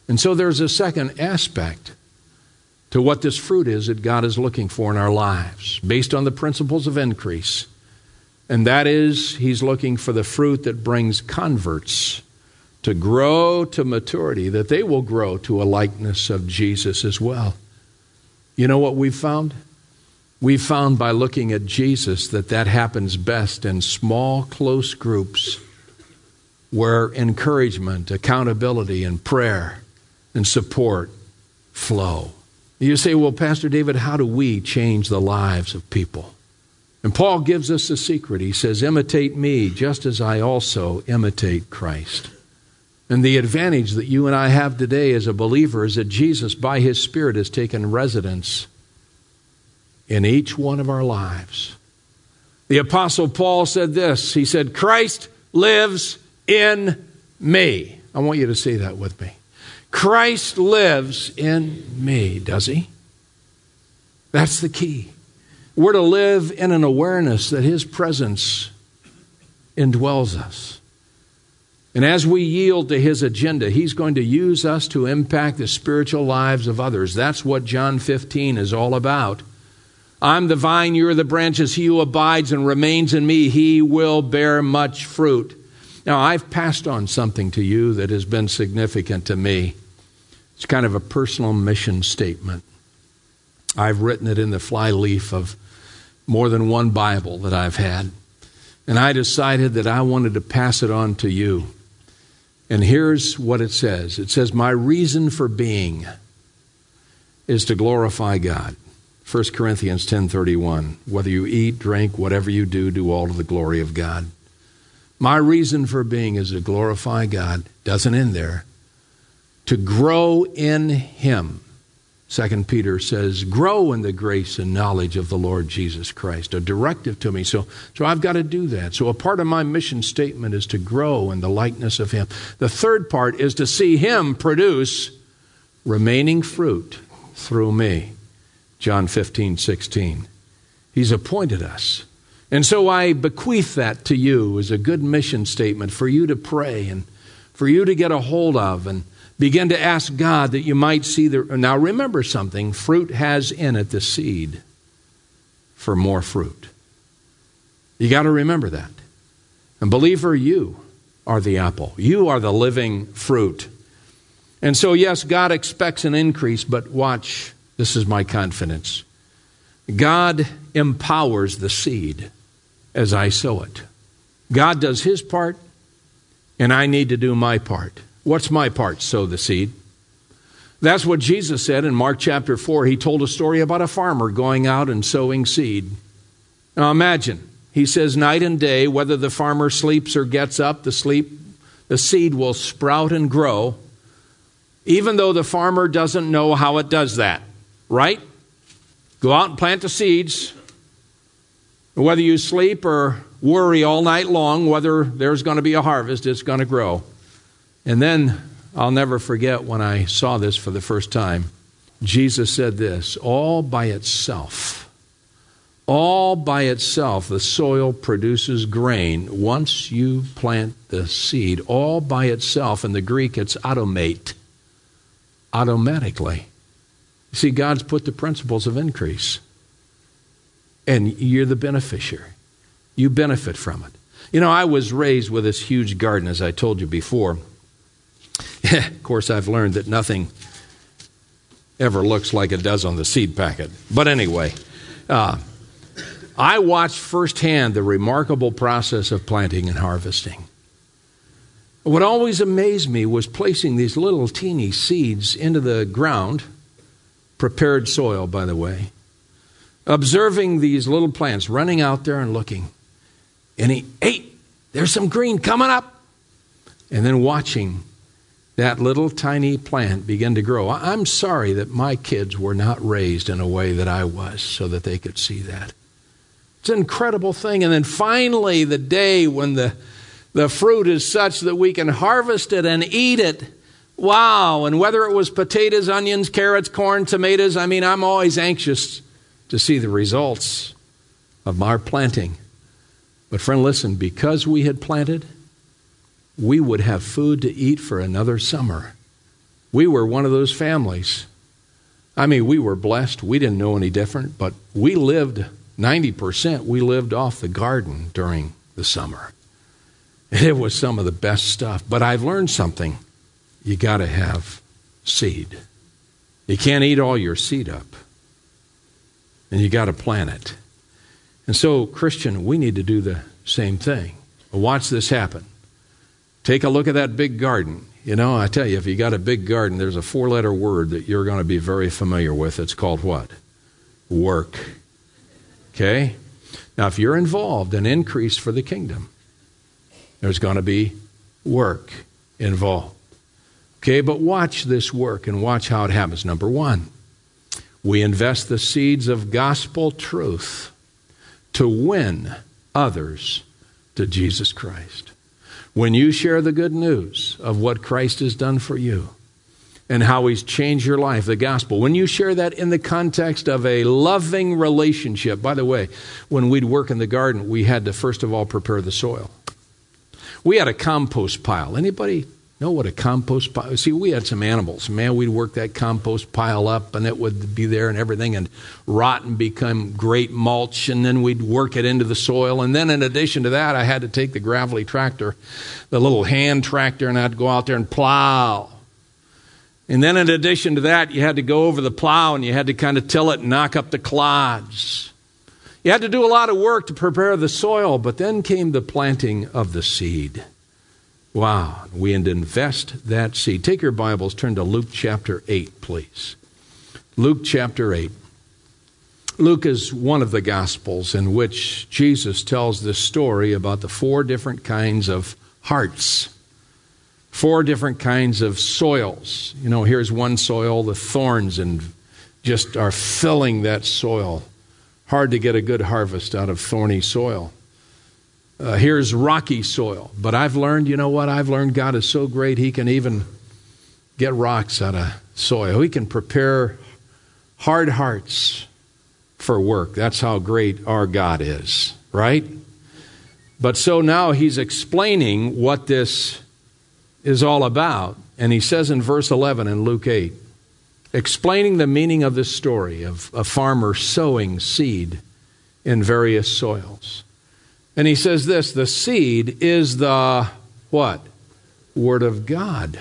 And so there's a second aspect to what this fruit is that God is looking for in our lives, based on the principles of increase. And that is, He's looking for the fruit that brings converts to grow to maturity, that they will grow to a likeness of Jesus as well. You know what we've found? We've found by looking at Jesus that happens best in small, close groups where encouragement, accountability, and prayer and support flow. You say, well, Pastor David, how do we change the lives of people? And Paul gives us a secret. He says, imitate me just as I also imitate Christ. And the advantage that you and I have today as a believer is that Jesus, by His Spirit, has taken residence in each one of our lives. The Apostle Paul said this. He said, Christ lives in me. I want you to say that with me. Christ lives in me, does He? That's the key. We're to live in an awareness that His presence indwells us. And as we yield to His agenda, He's going to use us to impact the spiritual lives of others. That's what John 15 is all about. I'm the vine, you are the branches. He who abides and remains in me, he will bear much fruit. Now, I've passed on something to you that has been significant to me. It's kind of a personal mission statement. I've written it in the flyleaf of more than one Bible that I've had. And I decided that I wanted to pass it on to you. And here's what it says. It says, my reason for being is to glorify God. 1 Corinthians 10:31. Whether you eat, drink, whatever you do, do all to the glory of God. My reason for being is to glorify God. Doesn't end there. To grow in Him. 2 Peter says, grow in the grace and knowledge of the Lord Jesus Christ. A directive to me. So I've got to do that. So a part of my mission statement is to grow in the likeness of Him. The third part is to see Him produce remaining fruit through me. John 15:16. He's appointed us. And so I bequeath that to you as a good mission statement for you to pray and for you to get a hold of and begin to ask God that you might see the... Now remember something. Fruit has in it the seed for more fruit. You got to remember that. And believer, you are the apple. You are the living fruit. And so yes, God expects an increase, but watch. This is my confidence. God empowers the seed as I sow it. God does His part, and I need to do my part. What's my part? Sow the seed. That's what Jesus said in Mark chapter 4. He told a story about a farmer going out and sowing seed. Now imagine, He says night and day, whether the farmer sleeps or gets up, the seed will sprout and grow, even though the farmer doesn't know how it does that. Right? Go out and plant the seeds. Whether you sleep or worry all night long whether there's going to be a harvest, it's going to grow. And then I'll never forget when I saw this for the first time. Jesus said this, all by itself, the soil produces grain once you plant the seed. All by itself. In the Greek, it's automate. Automatically. You see, God's put the principles of increase. And you're the beneficiary. You benefit from it. You know, I was raised with this huge garden, as I told you before. Of course, I've learned that nothing ever looks like it does on the seed packet. But anyway, I watched firsthand the remarkable process of planting and harvesting. What always amazed me was placing these little teeny seeds into the ground, prepared soil, by the way, observing these little plants running out there and looking. And hey, there's some green coming up. And then watching that little tiny plant begin to grow. I'm sorry that my kids were not raised in a way that I was so that they could see that. It's an incredible thing. And then finally, the day when the fruit is such that we can harvest it and eat it. Wow. And whether it was potatoes, onions, carrots, corn, tomatoes, I'm always anxious to see the results of our planting. But friend, listen, because we had planted, we would have food to eat for another summer. We were one of those families. I mean, we were blessed. We didn't know any different, but we lived 90%. We lived off the garden during the summer. It was some of the best stuff. But I've learned something. You got to have seed. You can't eat all your seed up. And you got to plant it. And so, Christian, we need to do the same thing. Watch this happen. Take a look at that big garden. You know, I tell you, if you got a big garden, there's a 4-letter word that you're going to be very familiar with. It's called what? Work. Okay? Now, if you're involved in increase for the kingdom, there's going to be work involved. Okay, but watch this work and watch how it happens. Number one, we invest the seeds of gospel truth to win others to Jesus Christ. When you share the good news of what Christ has done for you and how he's changed your life, the gospel, when you share that in the context of a loving relationship. By the way, when we'd work in the garden, we had to first of all prepare the soil. We had a compost pile. Anybody know what a compost pile is? See, we had some animals. Man, we'd work that compost pile up, and it would be there and everything, and rot and become great mulch, and then we'd work it into the soil. And then in addition to that, I had to take the gravelly tractor, the little hand tractor, and I'd go out there and plow. And then in addition to that, you had to go over the plow, and you had to kind of till it and knock up the clods. You had to do a lot of work to prepare the soil, but then came the planting of the seed. Wow, we had to invest that seed. Take your Bibles, turn to Luke chapter 8, please. Luke chapter 8. Luke is one of the Gospels in which Jesus tells this story about the 4 different kinds of hearts, 4 different kinds of soils. You know, here's one soil, the thorns and just are filling that soil. Hard to get a good harvest out of thorny soil. Here's rocky soil. But I've learned, you know what? I've learned God is so great, he can even get rocks out of soil. He can prepare hard hearts for work. That's how great our God is, right? But so now he's explaining what this is all about. And he says in verse 11 in Luke 8, explaining the meaning of this story of a farmer sowing seed in various soils. And he says this, the seed is the, what? Word of God.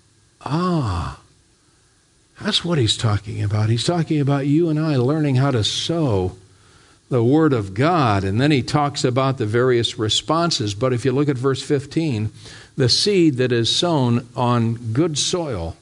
That's what he's talking about. He's talking about you and I learning how to sow the Word of God. And then he talks about the various responses. But if you look at verse 15, the seed that is sown on good soil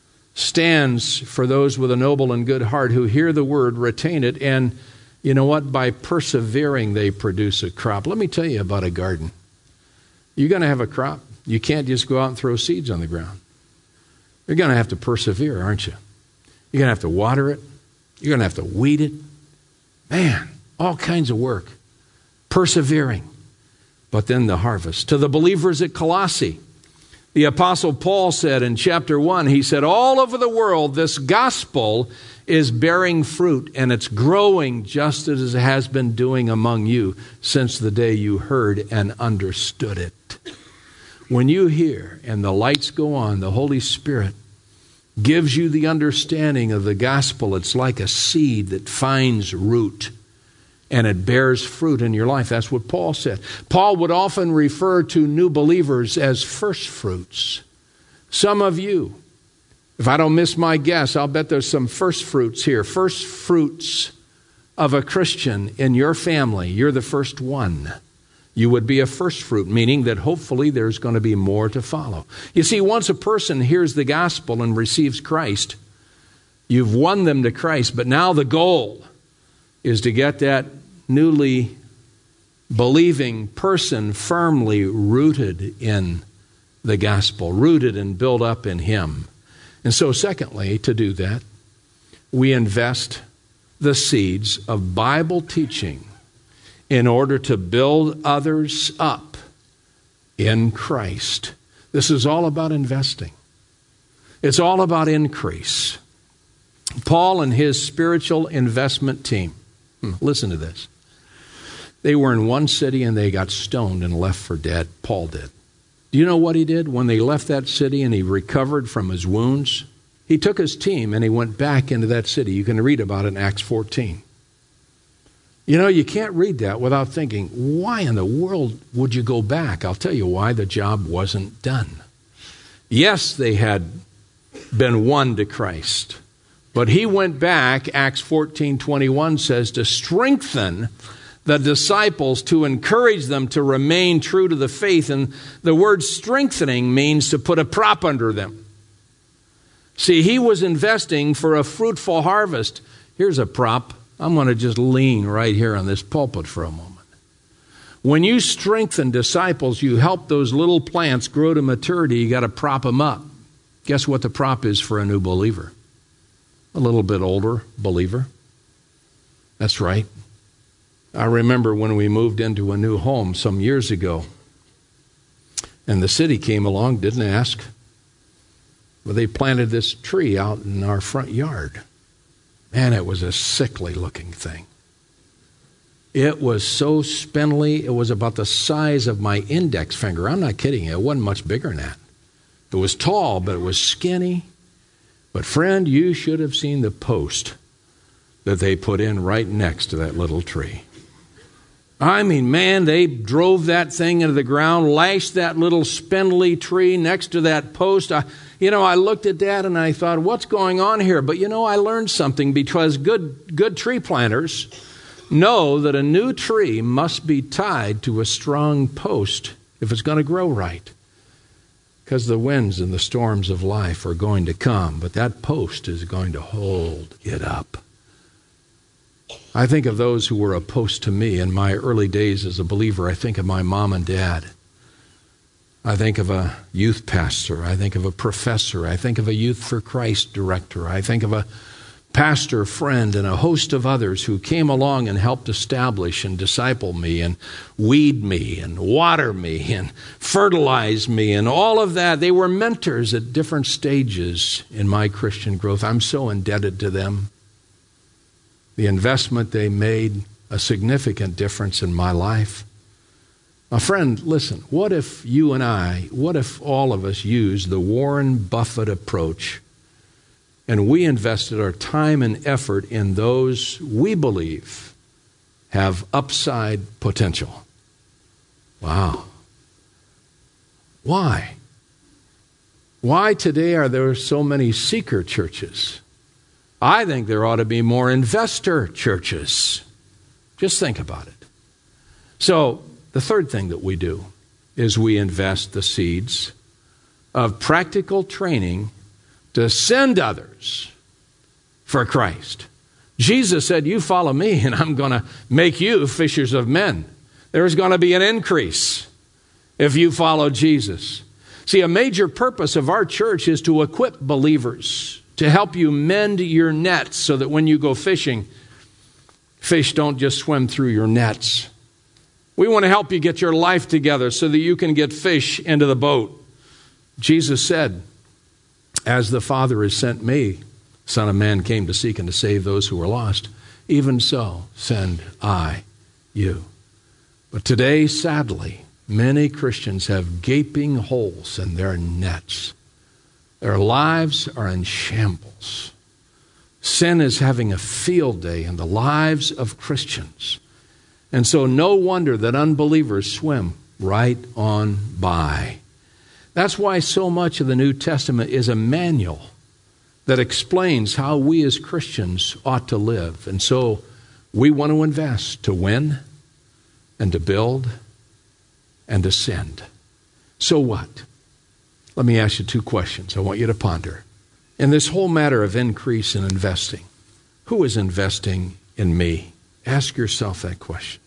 stands for those with a noble and good heart who hear the word, retain it, and you know what? By persevering, they produce a crop. Let me tell you about a garden. You're going to have a crop. You can't just go out and throw seeds on the ground. You're going to have to persevere, aren't you? You're going to have to water it. You're going to have to weed it. Man, all kinds of work. Persevering. But then the harvest. To the believers at Colossae, the Apostle Paul said in chapter 1, he said, all over the world, this gospel is bearing fruit, and it's growing just as it has been doing among you since the day you heard and understood it. When you hear and the lights go on, the Holy Spirit gives you the understanding of the gospel. It's like a seed that finds root and it bears fruit in your life. That's what Paul said. Paul would often refer to new believers as first fruits. Some of you, if I don't miss my guess, I'll bet there's some first fruits here. First fruits of a Christian in your family. You're the first one. You would be a first fruit, meaning that hopefully there's going to be more to follow. You see, once a person hears the gospel and receives Christ, you've won them to Christ. But now the goal is to get that newly believing person firmly rooted in the gospel, rooted and built up in Him. And so secondly, to do that, we invest the seeds of Bible teaching in order to build others up in Christ. This is all about investing. It's all about increase. Paul and his spiritual investment team, listen to this. They were in one city and they got stoned and left for dead. Paul did. Do you know what he did? When they left that city and he recovered from his wounds, He took his team and he went back into that city. You can read about it in Acts 14. You know, you can't read that without thinking, why in the world would you go back? I'll tell you why. The job wasn't done. Yes, they had been won to Christ, but he went back, Acts 14:21 says, to strengthen the disciples, to encourage them to remain true to the faith. And the word strengthening means to put a prop under them. See, he was investing for a fruitful harvest. Here's a prop. I'm going to just lean right here on this pulpit for a moment. When you strengthen disciples, you help those little plants grow to maturity. You got to prop them up. Guess what the prop is for a new believer? A little bit older believer. That's right. I remember when we moved into a new home some years ago, and the city came along, didn't ask. Well, they planted this tree out in our front yard. Man, it was a sickly looking thing. It was so spindly, it was about the size of my index finger. I'm not kidding you, it wasn't much bigger than that. It was tall, but it was skinny. But friend, you should have seen the post that they put in right next to that little tree. I mean, man, they drove that thing into the ground, lashed that little spindly tree next to that post. I looked at that and I thought, what's going on here? But I learned something, because good tree planters know that a new tree must be tied to a strong post if it's going to grow right. Because the winds and the storms of life are going to come, but that post is going to hold it up. I think of those who were a post to me in my early days as a believer. I think of my mom and dad. I think of a youth pastor. I think of a professor. I think of a Youth for Christ director. I think of a pastor friend and a host of others who came along and helped establish and disciple me and weed me and water me and fertilize me and all of that. They were mentors at different stages in my Christian growth. I'm so indebted to them. The investment they made a significant difference in my life. Now, friend, listen, what if all of us used the Warren Buffett approach and we invested our time and effort in those we believe have upside potential? Wow. Why? Why today are there so many seeker churches? I think there ought to be more investor churches. Just think about it. So, the third thing that we do is we invest the seeds of practical training to send others for Christ. Jesus said, you follow me and I'm going to make you fishers of men. There's going to be an increase if you follow Jesus. See, a major purpose of our church is to equip believers, to help you mend your nets so that when you go fishing, fish don't just swim through your nets. We want to help you get your life together so that you can get fish into the boat. Jesus said, as the Father has sent me, Son of Man came to seek and to save those who were lost, even so send I you. But today, sadly, many Christians have gaping holes in their nets. Their lives are in shambles. Sin is having a field day in the lives of Christians. And so no wonder that unbelievers swim right on by. That's why so much of the New Testament is a manual that explains how we as Christians ought to live. And so we want to invest to win and to build and to send. So what? Let me ask you two questions I want you to ponder. In this whole matter of increase in investing, who is investing in me? Ask yourself that question.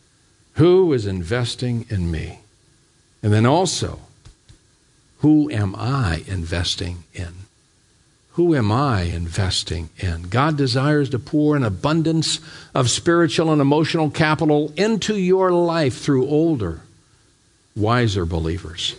Who is investing in me? And then also, who am I investing in? Who am I investing in? God desires to pour an abundance of spiritual and emotional capital into your life through older, wiser believers.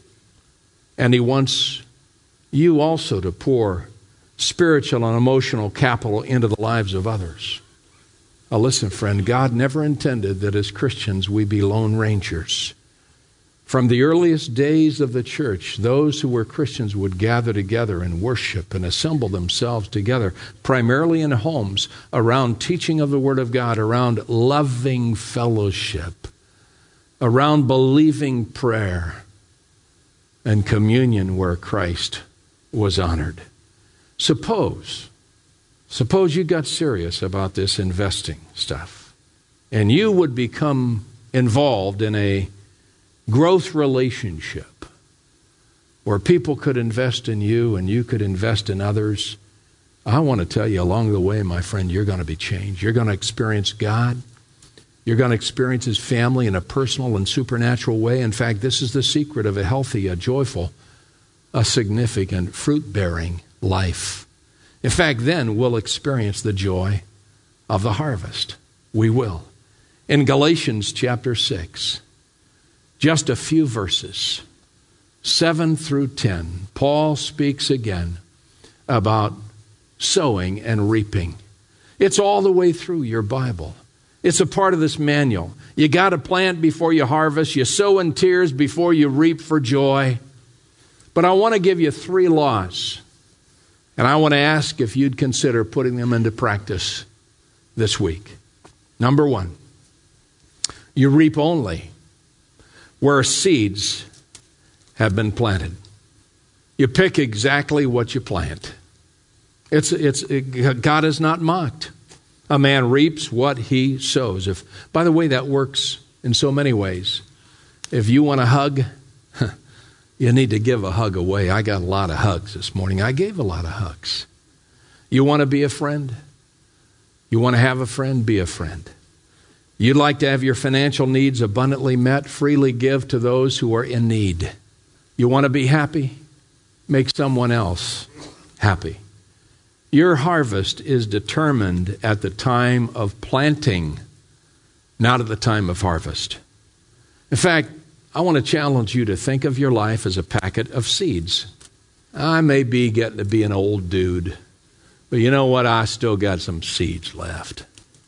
And He wants you also to pour spiritual and emotional capital into the lives of others. Now listen, friend, God never intended that as Christians we be lone rangers. From the earliest days of the church, those who were Christians would gather together and worship and assemble themselves together, primarily in homes, around teaching of the Word of God, around loving fellowship, around believing prayer, and communion where Christ was honored. Suppose you got serious about this investing stuff, and you would become involved in a growth relationship where people could invest in you and you could invest in others. I want to tell you along the way, my friend, you're going to be changed. You're going to experience God. You're going to experience His family in a personal and supernatural way. In fact, this is the secret of a healthy, a joyful, a significant, fruit-bearing life. In fact, then we'll experience the joy of the harvest. We will. In Galatians chapter 6, just a few verses, 7 through 10, Paul speaks again about sowing and reaping. It's all the way through your Bible. It's a part of this manual. You got to plant before you harvest. You sow in tears before you reap for joy. But I want to give you 3 laws, and I want to ask if you'd consider putting them into practice this week. Number 1, you reap only where seeds have been planted. You pick exactly what you plant. God is not mocked. A man reaps what he sows. By the way, that works in so many ways. If you want a hug, you need to give a hug away. I got a lot of hugs this morning. I gave a lot of hugs. You want to be a friend? You want to have a friend? Be a friend. You'd like to have your financial needs abundantly met? Freely give to those who are in need. You want to be happy? Make someone else happy. Your harvest is determined at the time of planting, not at the time of harvest. In fact, I want to challenge you to think of your life as a packet of seeds. I may be getting to be an old dude, but you know what? I still got some seeds left.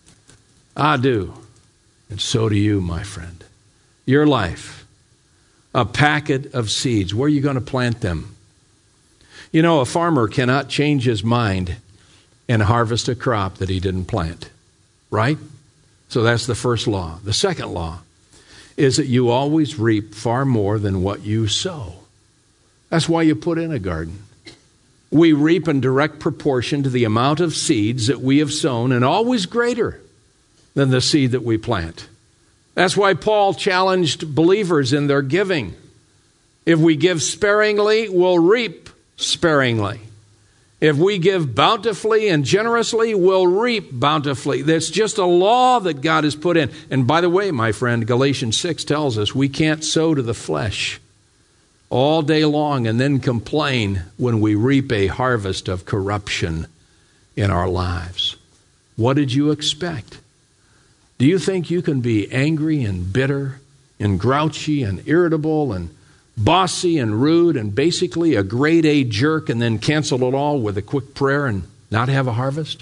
I do. And so do you, my friend. Your life, a packet of seeds. Where are you going to plant them? You know, a farmer cannot change his mind and harvest a crop that he didn't plant, right? So that's the first law. The second law is that you always reap far more than what you sow. That's why you put in a garden. We reap in direct proportion to the amount of seeds that we have sown, and always greater than the seed that we plant. That's why Paul challenged believers in their giving. If we give sparingly, we'll reap sparingly. If we give bountifully and generously, we'll reap bountifully. That's just a law that God has put in. And by the way, my friend, Galatians 6 tells us we can't sow to the flesh all day long and then complain when we reap a harvest of corruption in our lives. What did you expect? Do you think you can be angry and bitter and grouchy and irritable and bossy and rude and basically a grade A jerk and then cancel it all with a quick prayer and not have a harvest?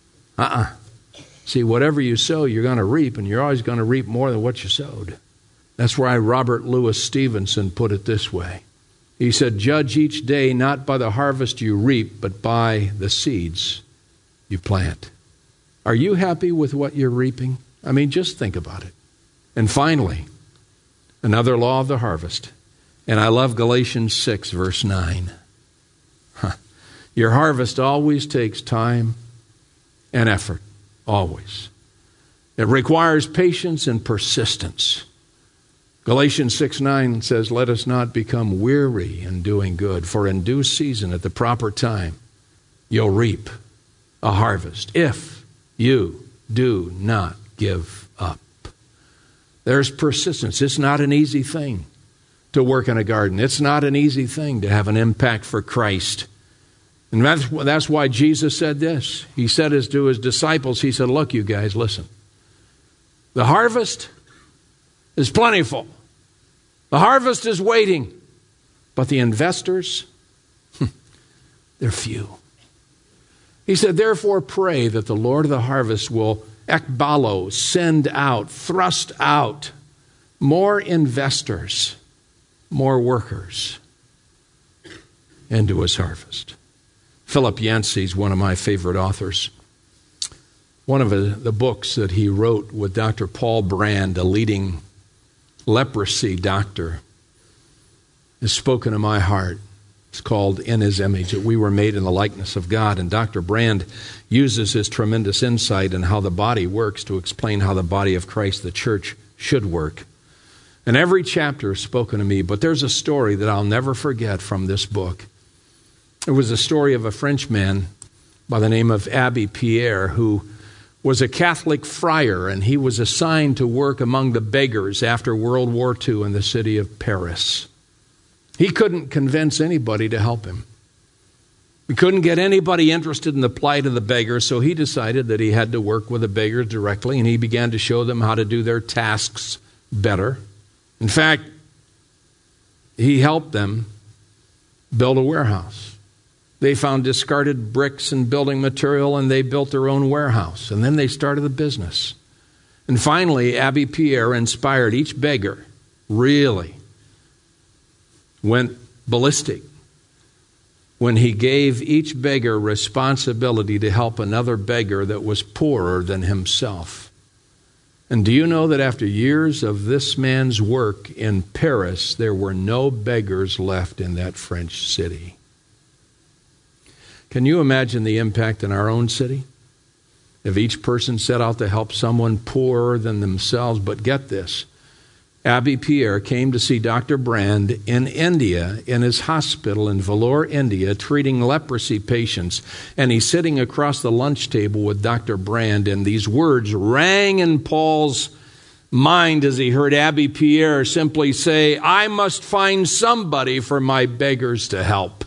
See, whatever you sow, you're going to reap, and you're always going to reap more than what you sowed. That's why Robert Louis Stevenson put it this way. He said, "Judge each day not by the harvest you reap, but by the seeds you plant." Are you happy with what you're reaping? I mean, just think about it. And finally, another law of the harvest. And I love Galatians 6, verse 9. Your harvest always takes time and effort. Always. It requires patience and persistence. Galatians 6:9 says, "Let us not become weary in doing good, for in due season, at the proper time, you'll reap a harvest if you do not give up." There's persistence. It's not an easy thing to work in a garden. It's not an easy thing to have an impact for Christ. And that's why Jesus said this. He said to his disciples, he said, "Look, you guys, listen. The harvest is plentiful. The harvest is waiting. But the investors, they're few." He said, "Therefore pray that the Lord of the harvest will ekbalo, send out, thrust out more investors more workers into his harvest. Philip Yancey is one of my favorite authors. One of the books that he wrote with Dr. Paul Brand, a leading leprosy doctor, has spoken to my heart. It's called In His Image, that we were made in the likeness of God. And Dr. Brand uses his tremendous insight in how the body works to explain how the body of Christ, the church, should work. And every chapter is spoken to me, but there's a story that I'll never forget from this book. It was a story of a Frenchman by the name of Abbé Pierre, who was a Catholic friar, and he was assigned to work among the beggars after World War II in the city of Paris. He couldn't convince anybody to help him. He couldn't get anybody interested in the plight of the beggars, so he decided that he had to work with the beggars directly, and he began to show them how to do their tasks better. In fact, he helped them build a warehouse. They found discarded bricks and building material, and they built their own warehouse. And then they started a business. And finally, Abbé Pierre inspired each beggar, really went ballistic when he gave each beggar responsibility to help another beggar that was poorer than himself. And do you know that after years of this man's work in Paris, there were no beggars left in that French city? Can you imagine the impact in our own city? If each person set out to help someone poorer than themselves, but get this, Abbé Pierre came to see Dr. Brand in India, in his hospital in Vellore, India, treating leprosy patients. And he's sitting across the lunch table with Dr. Brand, and these words rang in Paul's mind as he heard Abbé Pierre simply say, "I must find somebody for my beggars to help."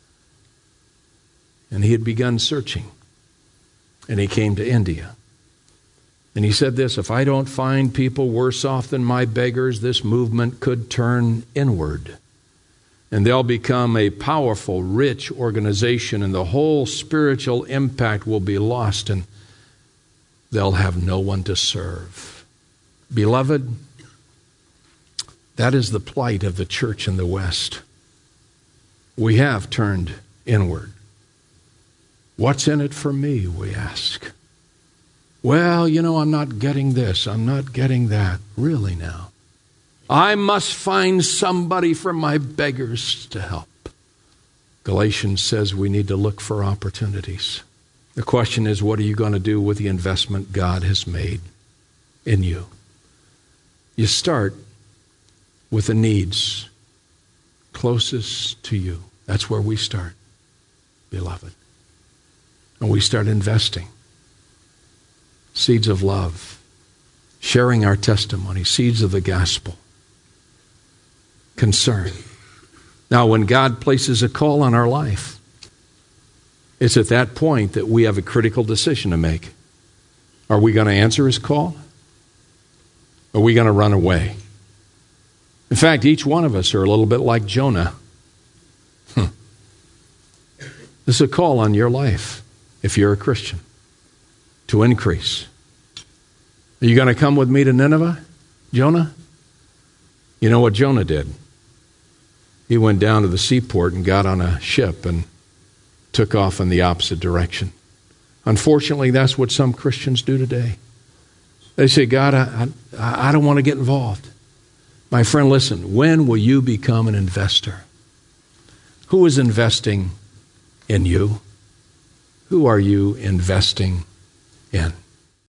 And he had begun searching, and he came to India. And he said this, "If I don't find people worse off than my beggars, this movement could turn inward. And they'll become a powerful, rich organization, and the whole spiritual impact will be lost, and they'll have no one to serve." Beloved, that is the plight of the church in the West. We have turned inward. What's in it for me, we ask. Well, I'm not getting this. I'm not getting that. Really now. I must find somebody for my beggars to help. Galatians says we need to look for opportunities. The question is, what are you going to do with the investment God has made in you? You start with the needs closest to you. That's where we start, beloved. And we start investing. Seeds of love, sharing our testimony, seeds of the gospel, concern. Now, when God places a call on our life, it's at that point that we have a critical decision to make. Are we going to answer his call? Or are we going to run away? In fact, each one of us are a little bit like Jonah. This is a call on your life, if you're a Christian, to increase. Are you going to come with me to Nineveh, Jonah? You know what Jonah did? He went down to the seaport and got on a ship and took off in the opposite direction. Unfortunately, that's what some Christians do today. They say, God, I don't want to get involved. My friend, listen, when will you become an investor? Who is investing in you? Who are you investing in?